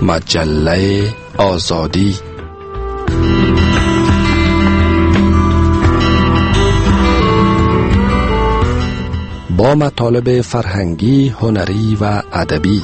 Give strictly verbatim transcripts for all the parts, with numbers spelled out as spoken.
مجله آزادی. با مطالب فرهنگی، هنری و ادبی.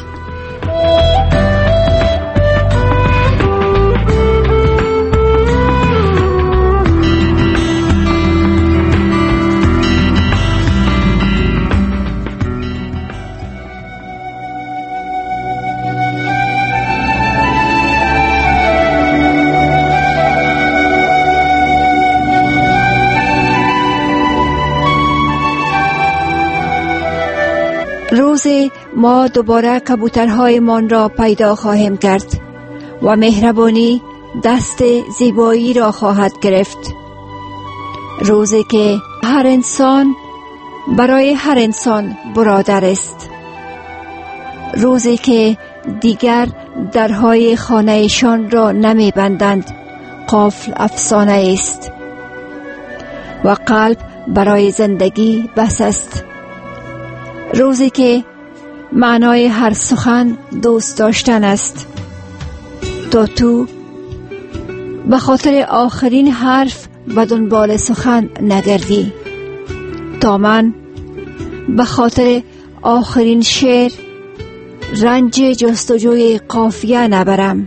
روزی ما دوباره کبوترهایمان را پیدا خواهیم کرد و مهربانی دست زیبایی را خواهد گرفت. روزی که هر انسان برای هر انسان برادر است. روزی که دیگر درهای خانهشان را نمی بندند، قفل افسانه است و قلب برای زندگی بس است. روزی که معنای هر سخن دوست داشتن است، تا تو به خاطر آخرین حرف به دنبال سخن نگردی، تا من به خاطر آخرین شعر رنج جستجوی قافیه نبرم.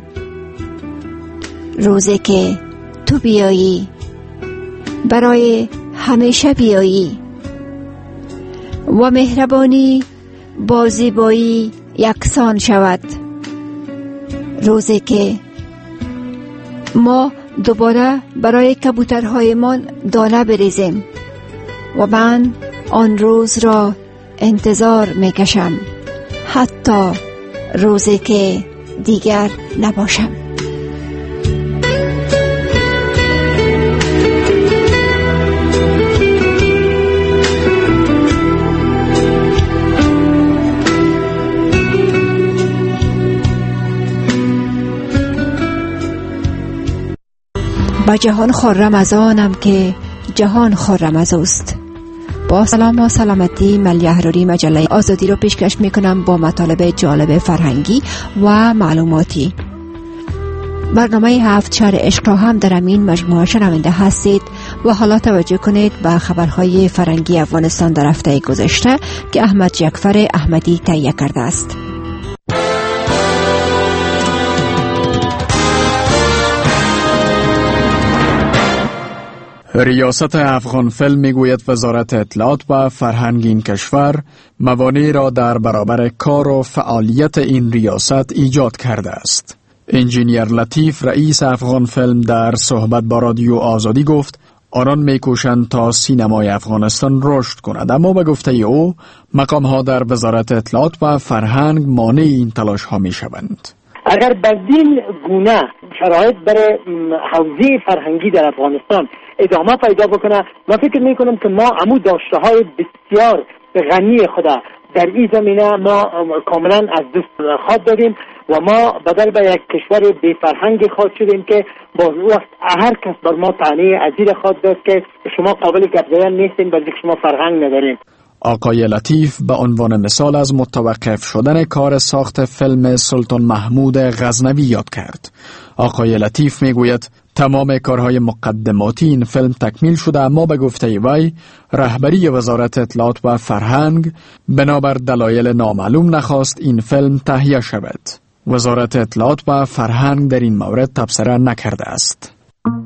روزی که تو بیایی، برای همیشه بیایی و مهربانی با زیبایی یکسان شود. روزی که ما دوباره برای کبوترهایمان دانه بریزیم و من آن روز را انتظار میکشم، حتی روزی که دیگر نباشم. با جهان خرم از آنم که جهان خرم از اوست. با سلام و سلامتی، من یحراری مجله آزادی رو پیشکش میکنم با مطالب جالب فرهنگی و معلوماتی. برنامه هفت شهر عشق را هم در این مجموعه شنونده هستید و حالا توجه کنید به خبرهای فرهنگی افغانستان در هفته گذشته که احمد جعفر احمدی تهیه کرده است. ریاست افغان فیلم میگوید وزارت اطلاعات و فرهنگ این کشور موانعی را در برابر کار و فعالیت این ریاست ایجاد کرده است. انجینیر لطیف رئیس افغان فیلم در صحبت با رادیو آزادی گفت آنان میکوشند تا سینمای افغانستان رشد کند، اما به گفته او مقام‌ها در وزارت اطلاعات و فرهنگ مانع این تلاش‌ها میشوند. اگر بدین گونه شرایط برای حوزه فرهنگی در افغانستان ادامه پیدا بکنه، من فکر میکنم که ما عمو داشته های بسیار غنی خدا در این زمینه ما کاملا از دست خود دادیم و ما بدل به یک کشور بی فرهنگ خود شدیم که با وقت هر کس بر ما طعنه عزیز خود داد که شما قابل گپ زدن نیستین بلکه شما فرهنگ ندارین. آقای لطیف به عنوان مثال از متوقف شدن کار ساخت فیلم سلطان محمود غزنوی یاد کرد. آقای لطیف میگوید تمام کارهای مقدماتی این فیلم تکمیل شده، اما به گفته وی رهبری وزارت اطلاعات و فرهنگ بنابر دلایل نامعلوم نخواست این فیلم تهیه شود. وزارت اطلاعات و فرهنگ در این مورد تبصره نکرده است.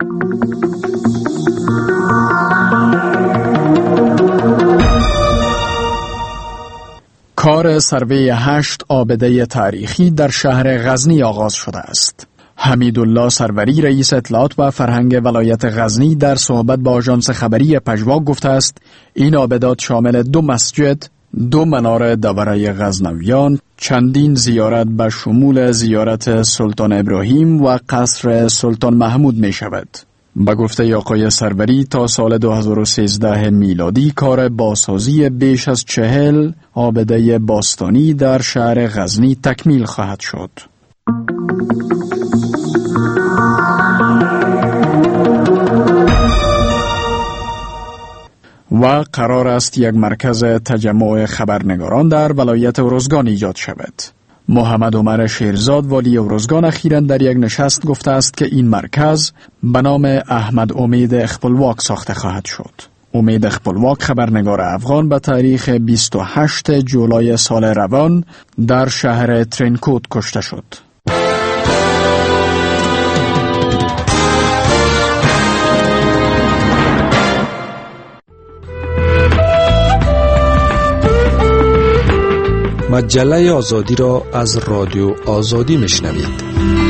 کار سروی هشت عابده تاریخی در شهر غزنی آغاز شده است. حمیدالله سروری رئیس اطلاعات و فرهنگ ولایت غزنی در صحبت با آژانس خبری پژواک گفته است این عابدات شامل دو مسجد، دو مناره دوره غزنویان، چندین زیارت به شمول زیارت سلطان ابراهیم و قصر سلطان محمود می شود. به گفته آقای سروری تا سال دو هزار و سیزده میلادی کار بازسازی بیش از چهل عابده باستانی در شهر غزنی تکمیل خواهد شد. و قرار است یک مرکز تجمع خبرنگاران در ولایت ارزگان ایجاد شود. محمد عمر شیرزاد والی اورزگان اخیراً در یک نشست گفته است که این مرکز به نام احمد امید اخپلواک ساخته خواهد شد. امید اخپلواک خبرنگار افغان به تاریخ بیست و هشتم جولای سال روان در شهر ترینکوت کشته شد. مجله آزادی را از رادیو آزادی میشنوید.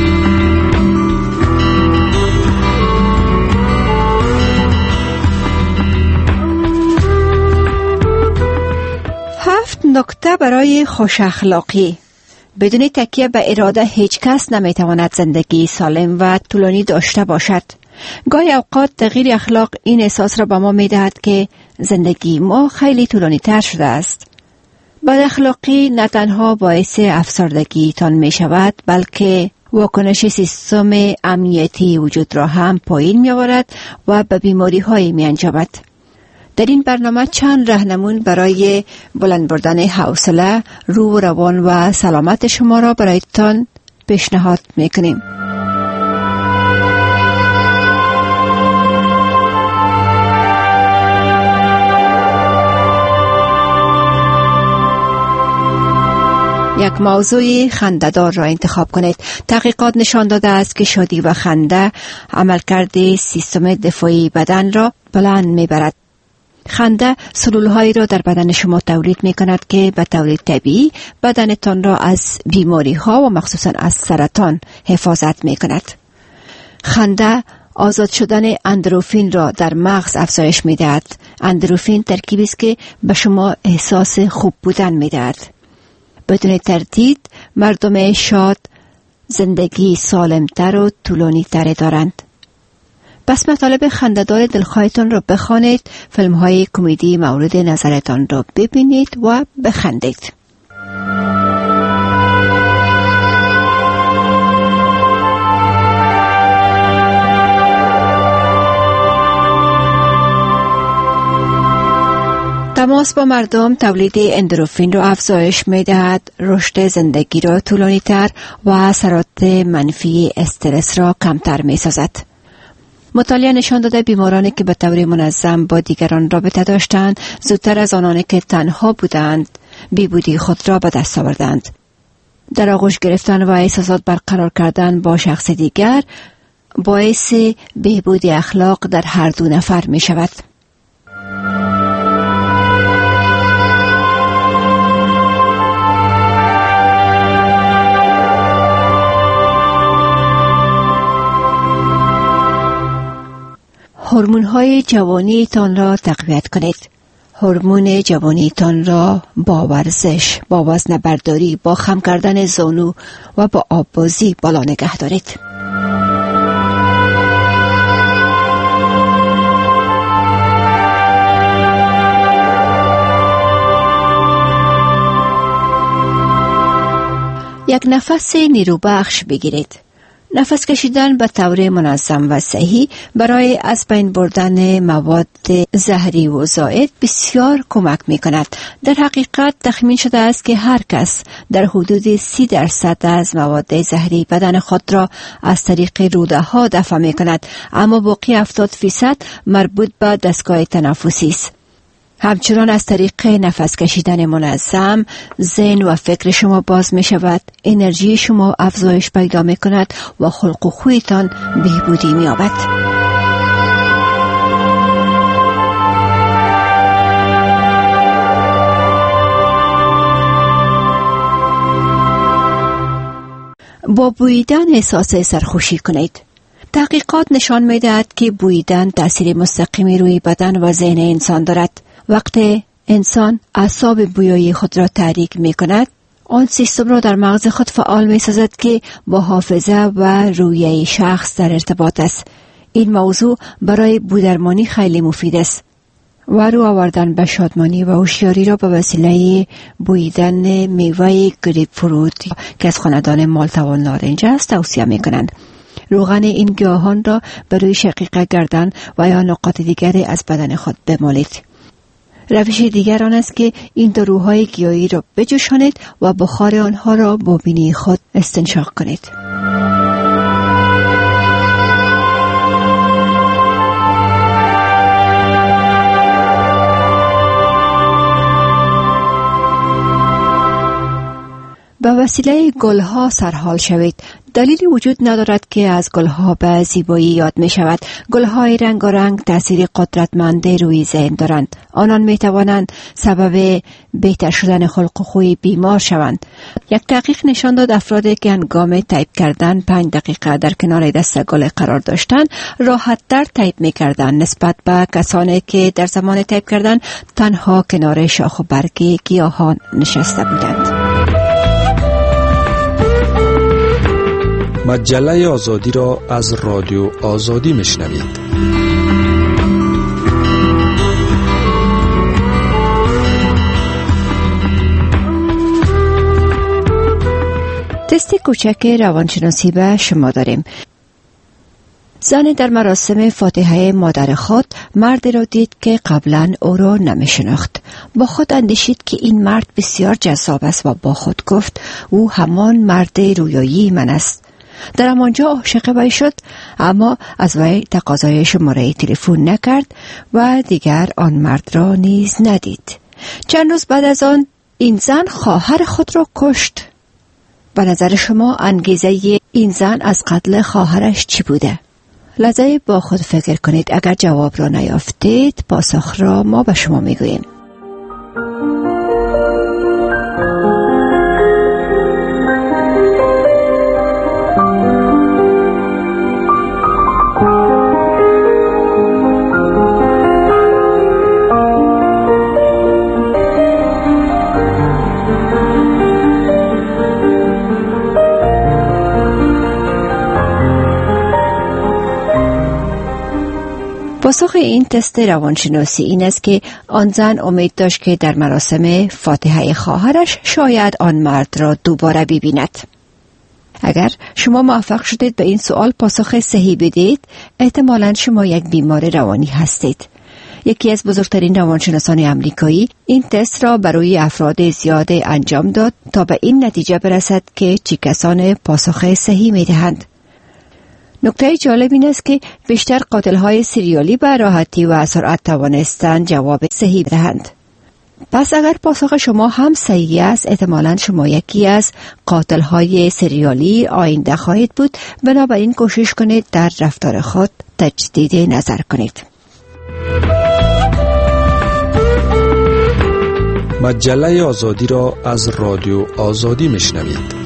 هفت نکته برای خوش اخلاقی. بدون تکیه به اراده هیچ کس نمیتواند زندگی سالم و طولانی داشته باشد. گاهی اوقات تغییر اخلاق این احساس را به ما میدهد که زندگی ما خیلی طولانی تر شده است. بد اخلاقی نه تنها باعث افسردگی تان می شود، بلکه واکنش سیستم امنیتی وجود را هم پایین می آورد و به بیماری های می انجامد. در این برنامه چند راهنمون برای بلند بردن حوصله، روح و روان و سلامت شما را برایتان پیشنهاد می کنیم. یک موضوع خنده‌دار را انتخاب کنید. تحقیقات نشان داده است که شادی و خنده عملکرد سیستم دفاعی بدن را بلند می‌برد. خنده سلول‌هایی را در بدن شما تولید می‌کند که به طور طبیعی بدنتان را از بیماری‌ها و مخصوصاً از سرطان حفاظت می‌کند. خنده آزاد شدن اندروفین را در مغز افزایش می‌دهد. اندروفین ترکیبی است که به شما احساس خوب بودن می‌دهد. بدون تردید مردم شاد زندگی سالمتر و طولانی تر دارند. پس مطالب خنده‌دار دلخواهتان را بخوانید، فیلم های کمدی مورد نظرتان را ببینید و بخندید. تماس با مردم تولید اندروفین را افزایش می‌دهد، رشد زندگی را طولانی‌تر و اثرات منفی استرس را کمتر می‌سازد. مطالعه نشان داده بیمارانی که به طور منظم با دیگران رابطه داشتند، زودتر از آنانی که تنها بودند، بی‌بودی خود را به دست آوردند. در آغوش گرفتن و احساسات برقرار کردن با شخص دیگر باعث بهبود اخلاق در هر دو نفر می‌شود. هورمون‌های جوانی تان را تقویت کنید. هورمون جوانی تان را با ورزش، با وزن برداری، با خم کردن زانو و با آببازی بالا نگه دارید. یک نفس نیروبخش بگیرید. نفس کشیدن به طور منظم و صحیح برای از بین بردن مواد زهری و زائد بسیار کمک می کند. در حقیقت تخمین شده است که هر کس در حدود سی درصد از مواد زهری بدن خود را از طریق روده ها دفع می کند، اما باقی هفتاد فیصد مربوط به دستگاه تنفسی است. همچنان از طریق نفس کشیدن منظم ذهن و فکر شما باز می شود، انرژی شما افزایش پیدا می کند و خلق و خویتان بهبودی می یابد. با بوییدن احساس سرخوشی کنید. تحقیقات نشان می دهد که بوییدن تأثیر مستقیمی روی بدن و ذهن انسان دارد. وقتی انسان اعصاب بویایی خود را تحریک می کند، آن سیستم را در مغز خود فعال می سازد که با حافظه و رویه شخص در ارتباط است. این موضوع برای بودرمانی خیلی مفید است و رو آوردن به شادمانی و هوشیاری را به وسیله بوییدن میوه گریپ فروت که از خاندان مالتا و نارنج است توصیه می کنند. روغن این گیاهان را به روی شقیقه گردن و یا نقاط دیگری از بدن خود بمالید. روش دیگر آن است که این داروهای گیاهی را بجوشانید و بخار آنها را با بینی خود استنشاق کنید. به وسیله گلها سرحال شوید. دلیلی وجود ندارد که از گلها به زیبایی یاد می شود. گلهای رنگارنگ تأثیر قدرتمند روی ذهن دارند. آنان می توانند سبب بهتر شدن خلق و خوی بیمار شوند. یک تحقیق نشان داد افرادی که هنگام تایپ کردن پنج دقیقه در کنار دست گل قرار داشتند راحت تر تایپ می کردند نسبت به کسانی که در زمان تایپ کردن تنها کنار شاخ و برگ گیاهان نشسته بودند. مجله آزادی را از رادیو آزادی میشنوید. تست کوچک روانشناسی به شما داریم. زن در مراسم فاتحه مادر خود مردی را دید که قبلا او را نمی شناخت. با خود اندیشید که این مرد بسیار جذاب است و با خود گفت او همان مرد رویایی من است. در همانجا عاشق وی شد، اما از وی تقاضای شماره تلفن نکرد و دیگر آن مرد را نیز ندید. چند روز بعد از آن این زن خواهر خود را کشت. به نظر شما انگیزه این زن از قتل خواهرش چی بوده؟ لحظه با خود فکر کنید. اگر جواب را نیافتید پاسخ را ما به شما میگوییم. پاسخ این تست روانشناسی این است که آن زن امید داشت که در مراسم فاتحه خواهرش شاید آن مرد را دوباره ببیند. اگر شما موفق شدید به این سوال پاسخ صحیح بدید، احتمالاً شما یک بیمار روانی هستید. یکی از بزرگترین روانشناسان آمریکایی این تست را برای افراد زیاد انجام داد تا به این نتیجه برسد که چه کسان پاسخ صحیح می‌دهند. نکته جالب این است که بیشتر قاتل‌های سریالی به راحتی و سرعت توانستند جواب صحیح دهند. پس اگر پاسخ شما هم صحیح است، احتمالاً شما یکی از قاتل‌های سریالی آینده خواهید بود. بنابراین کوشش کنید در رفتار خود تجدید نظر کنید. مجله آزادی را از رادیو آزادی میشنوید.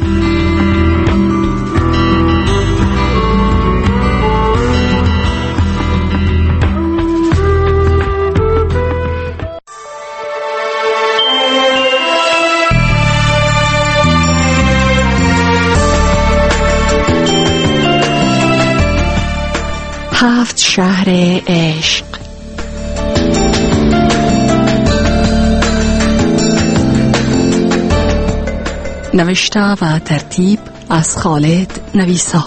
هفت شهر عشق. نوشته و ترتیب از خالد نویسا.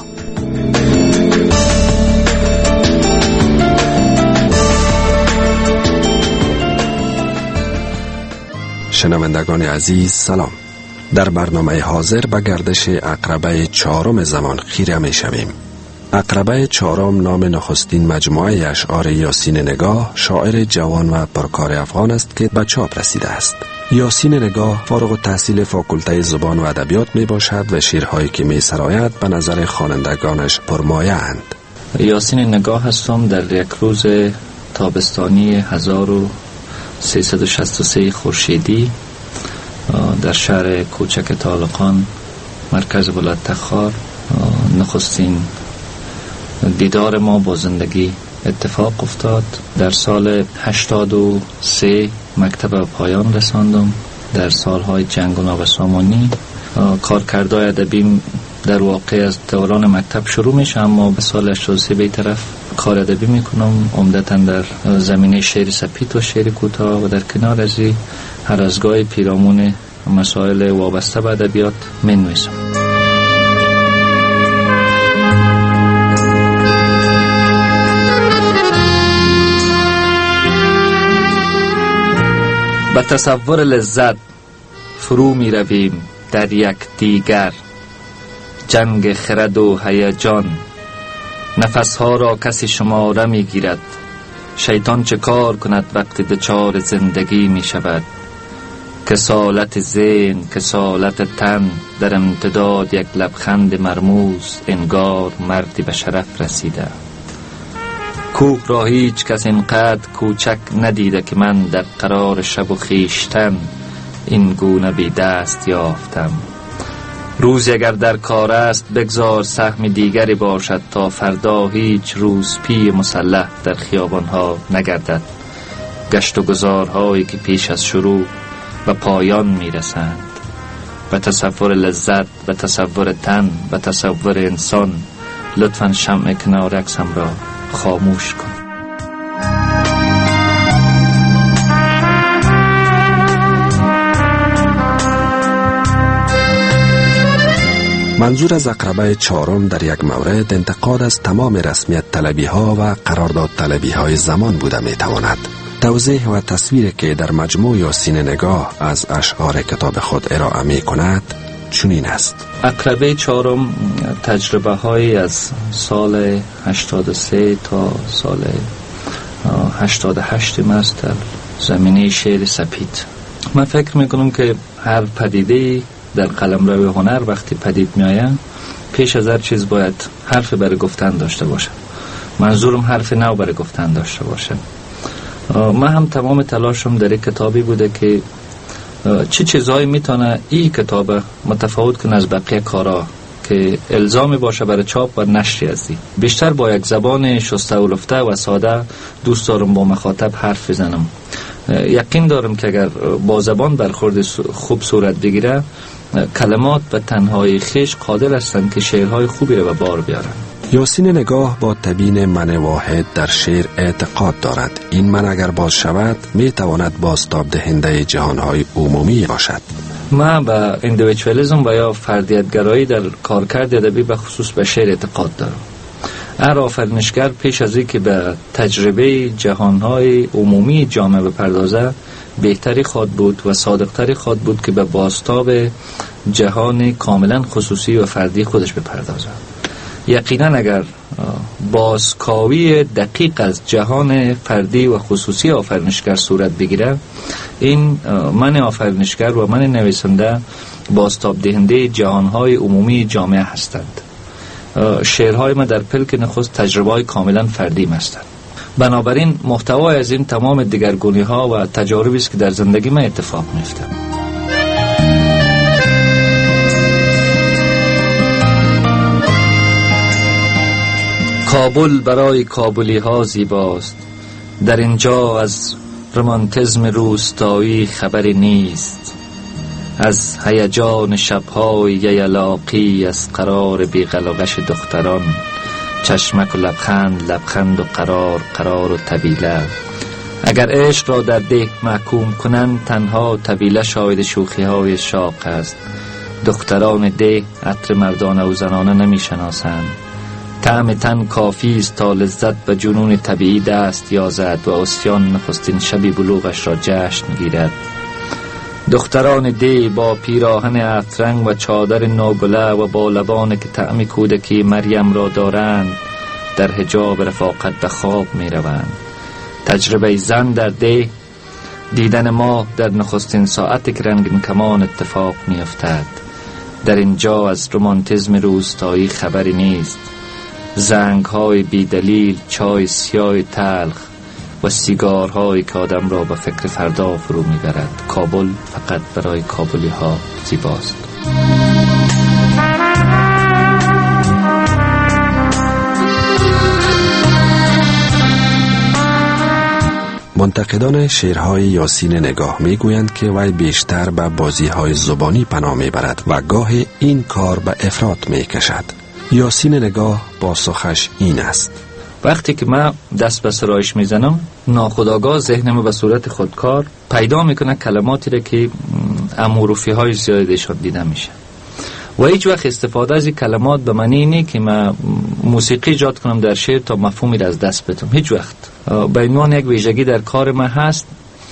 شنوندگان عزیز سلام. در برنامه حاضر به گردش عقربه چهارم زمان خیره می شویم. عقربه چهارم نام نخستین مجموعه اشعار یاسین نگاه، شاعر جوان و پرکار افغان است که به چاپ رسیده است. یاسین نگاه فارغ التحصیل فاکولته زبان و ادبیات می باشد و شعرهایی که می سراید به نظر خوانندگانش پرمایه اند. یاسین نگاه هستم. در یک روز تابستانی هزار و سیصد و شصت و سه خورشیدی در شهر کوچک طالقان مرکز ولایت تخار نخستین دیدار ما با زندگی اتفاق افتاد. در سال هشتاد و سه مکتب پایان رساندم. در سالهای جنگ و نابسامانی کارکردهای ادبی در واقع از دوران مکتب شروع میشه، اما به سال هشتاد و سه به طرف کار ادبی میکنم، عمدتاً در زمینه شعر سپید و شعر کوتاه و در کنار از هر از گاهی پیرامون مسائل وابسته به ادبیات منویسم. به تصور لذت فرو می رویم در یک دیگر، جنگ خرد و هیجان. نفسها را کسی شماره می گیرد، شیطان چه کار کند وقتی دچار زندگی می شود. کسالت ذهن، کسالت تن، در امتداد یک لبخند مرموز، انگار مردی به شرف رسیده. کوه را هیچ کس اینقدر کوچک ندیده که من در قرار شب و خیشتن این گونه بی دست یافتم. روز اگر در کار است بگذار سهم دیگری باشد تا فردا هیچ روز پی مسلح در خیابانها نگردد. گشت و گذارهایی که پیش از شروع و پایان میرسند. به تصور لذت، به تصور تن، به تصور انسان، لطفاً شمع کنار عکسم را خاموش کن. منظور از عقربه چهارم در یک مورد انتقاد از تمام رسمیت طلبی ها و قرارداد طلبی های زمان بوده می تواند. توضیح و تصویری که در مجموع یاسین نگاه از اشعار کتاب خود ارائه می کند چنین است. عقربه چهارم تجربه های از سال هشتاد و سه تا سال هشتاد و هشت است در زمینه شعر سپید. من فکر می کنم که هر پدیده در قلمرو هنر وقتی پدید می آید پیش از هر چیز باید حرف برای گفتن داشته باشه. منظورم حرف نو برای گفتن داشته باشه. من هم تمام تلاشم در این کتابی بوده که چه چیزهایی میتونه این کتاب متفاوت کنه از بقیه کارا که الزامی باشه برای چاپ و نشر ازی. بیشتر با یک زبان شسته و لفته و ساده دوست دارم با مخاطب حرف بزنم. یقین دارم که اگر با زبان برخورد خوب صورت بگیره کلمات به تنهایی خیش قادر هستند که شعرهای خوبی را به بار بیارن. یاسین نگاه با تبیین من واحد در شعر اعتقاد دارد. این من اگر باز شود می تواند بازتاب دهنده جهانهای عمومی باشد. من به اندیویدوالیسم و یا فردیتگرایی در کارکرد ادبی به خصوص به شعر اعتقاد دارم. هر آفرینشگر پیش از اینکه به تجربه جهانهای عمومی جامعه بپردازه بهتری خواد بود و صادقتری خواد بود که به بازتاب جهان کاملا خصوصی و فردی خودش بپردازه. یقینا اگر بازکاوی دقیق از جهان فردی و خصوصی آفرینشگر صورت بگیره این من آفرینشگر و من نویسنده بازتاب دهنده جهانهای عمومی جامعه هستند. شعرهای من در پلک نخست تجربه‌های کاملا فردی هستند. بنابراین محتوای از این تمام دیگرگونی ها و تجاربی است که در زندگی من اتفاق میفته. کابل برای کابلی ها زیباست، در اینجا از رمانتیزم روستایی خبری نیست، از هیجان شبهای ییلاقی، از قرار بی‌قلقش دختران، چشمک و لبخند، لبخند و قرار، قرار و طویله. اگر عشق را در ده محکوم کنند تنها طویله شاهد شوخی های شاق است. دختران ده عطر مردانه و زنانه نمی شناسند. طعم تن کافی است تا لذت و جنون طبیعی دست یازد و عصیان نخستین شبی بلوغش را جشن گیرد. دختران دی با پیراهن عطرنگ و چادر نوگله و با لبان که طعم کودکی مریم را دارند در حجاب رفاقت به خواب می روند. تجربه زن در دی دیدن ماه در نخستین ساعت که رنگین کمان اتفاق می افتد. در اینجا از رمانتیزم روستایی خبری نیست. زنگ های بی دلیل، چای سیاه تلخ و سیگارهایی که آدم را به فکر فردا فرو میبرد. کابل فقط برای کابلی ها زیباست. منتقدان شعرهای یاسین نگاه میگویند که وی بیشتر به بازیهای زبانی پناه میبرد و گاه این کار به افراط میکشد. یاسین نگاه پاسخش این است: وقتی که من دست به سرایش میزنم ناخودآگاه ذهنم به صورت خودکار پیدا میکنه کلماتی را که اموروفی های زیادشان دیده میشه و هیچ وقت استفاده از این کلمات به معنی اینه که من موسیقی ایجاد کنم در شعر تا مفهومی را از دست بدم. هیچ وقت. به عنوان یک ویژگی در کار من هست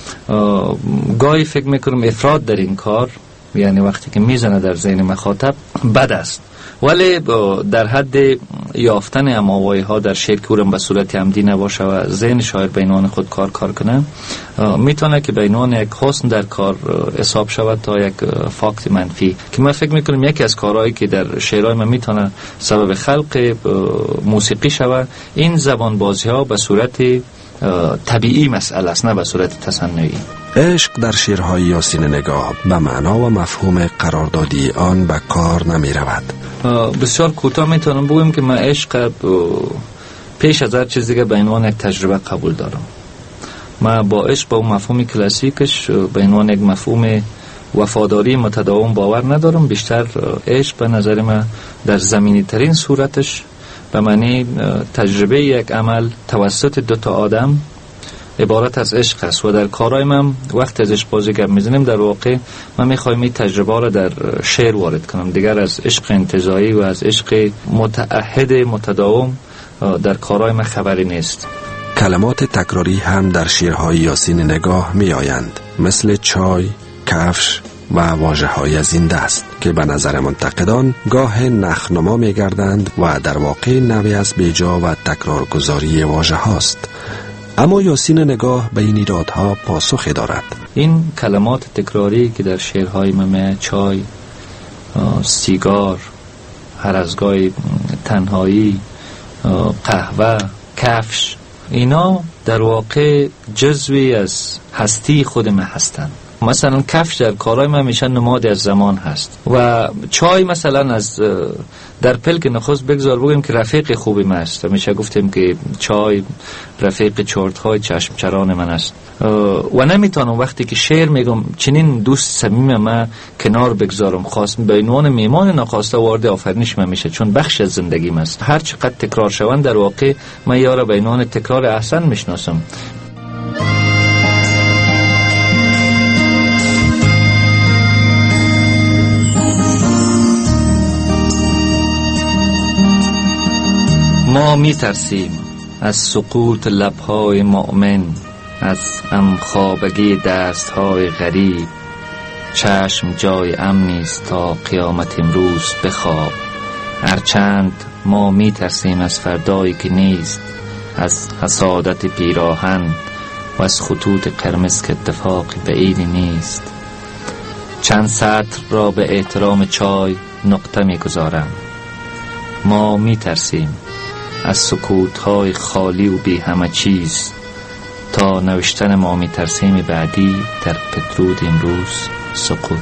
گاهی فکر میکنم افراد در این کار، یعنی وقتی که میزنه در ذهن مخاطب بد است، ولی در حد یافتن اماوایی ها در شعر که اونم به صورت عمدی نباشه و ذهن شاعر به عنوان خود کار کار کنه، میتونه که به عنوان یک حسن در کار حساب شود تا یک فاکت منفی، که من فکر میکنم یکی از کارهایی که در شعرهای من میتونه سبب خلق موسیقی شود این زبان بازی ها به صورت طبیعی مسئله است، نه به صورت تصنعی. عشق در شعرهای یاسین نگاه به معنا و مفهوم قراردادی آن به کار نمی رود. بسیار کوتاه میتونم بگم که من عشق پیش از هر چیز دیگه به عنوان یک تجربه قبول دارم. من با عشق با اون مفهوم کلاسیکش به عنوان یک مفهوم وفاداری متداوم باور ندارم. بیشتر عشق به نظر من در زمینی ترین صورتش به معنی تجربه یک عمل توسط دو تا آدم عبارت از عشق است و در کارهای من وقت از عشق بازی گپ میزنیم در واقع من میخوایم این تجربه را در شعر وارد کنم، دیگر از عشق انتزاعی و از عشق متعهد متداوم در کارهای من خبری نیست. کلمات تکراری هم در شعرهای یاسین نگاه می آیند، مثل چای، کفش و واژه های از این دست که به نظر منتقدان گاه نخنما می گردند و در واقع نوعی از بیجا و تکرارگذاری واژه هاست. اما یاسین نگاه به این ایرادها پاسخی دارد. این کلمات تکراری که در شعرهای من، چای، سیگار، هر از گاهی تنهایی، قهوه، کفش، اینا در واقع جزوی از هستی خود من هستند. مثلا کفش در کارهای من میشن نماد از زمان هست و چای مثلا از در پلک نخست بگذار بگیم که رفیق خوبی من است. میشه گفتیم که چای رفیق چرت‌های چشم چران من است و نمیتونم وقتی که شعر میگم چنین دوست صمیم من کنار بگذارم، خواست به عنوان میمان ناخواسته وارد آفرینش من میشه، چون بخش از زندگیم است. هر چقدر تکرار شوند در واقع من یارا به عنوان تکرار احسن میشناسم. ما می ترسیم از سقوط لبهای مؤمن، از امخابگی دستهای غریب. چشم جای امنیست تا قیامت امروز بخواب. هرچند ما می ترسیم از فردایی که نیست، از حسادت پیراهن و از خطوط قرمز که اتفاق بعیدی نیست. چند سطر را به احترام چای نقطه می گذارم. ما می ترسیم از سکوت‌های خالی و بی همه چیز تا نوشتن ما می ترسیم بعدی در پترود امروز سقوط.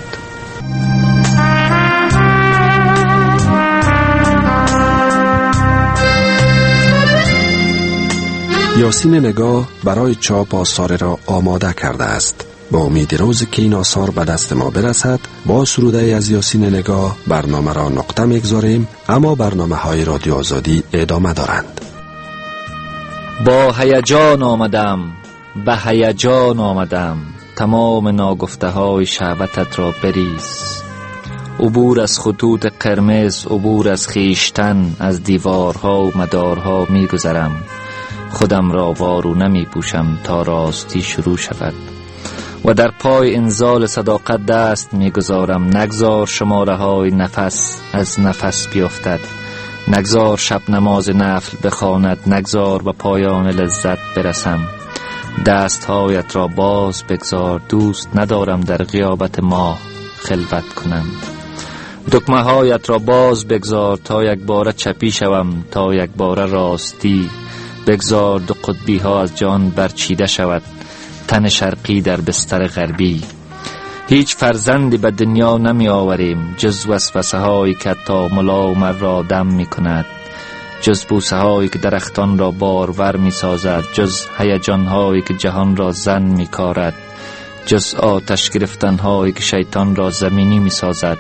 یاسین نگاه برای چاپ آثار را آماده کرده است. با امید روزی که این آثار به دست ما برسد با سروده از یاسین نگاه برنامه را نقطه میگذاریم، اما برنامه های رادیو آزادی ادامه دارند. با هیجان آمدم، به هیجان آمدم، تمام ناگفته های شهوتت را بریز. عبور از خطوط قرمز، عبور از خیشتن، از دیوارها و مدارها میگذرم. خودم را وارو نمی پوشم تا راستی شروع شود و در پای انزال صداقت دست میگذارم. نگذار شماره های نفس از نفس بیفتد، نگذار شب نماز نفل بخواند، نگذار به پایان لذت برسم. دست هایت را باز بگذار، دوست ندارم در غیابت ماه خلوت کنم. دکمه هایت را باز بگذار تا یک باره چپی شوم، تا یک باره راستی. بگذار دو قطبی ها از جان برچیده شود، تن شرقی در بستر غربی. هیچ فرزندی به دنیا نمی آوریم جز وسوسه هایی که تا ملامر را دم می کند، جز بوسه هایی که درختان را بارور می سازد، جز هیجان هایی که جهان را زن می کارد، جز آتش گرفتن هایی که شیطان را زمینی می سازد.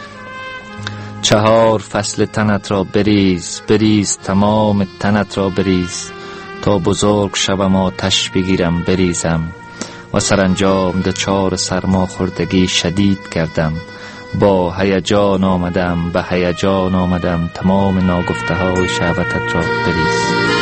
چهار فصل تنت را بریز، بریز تمام تنت را بریز، تا بزرگ شوم آتش بگیرم بریزم و سرانجام دچار سرما خوردگی شدید کردم. با هیجان آمدم، به هیجان آمدم، تمام ناگفته های شهوتت را بریز.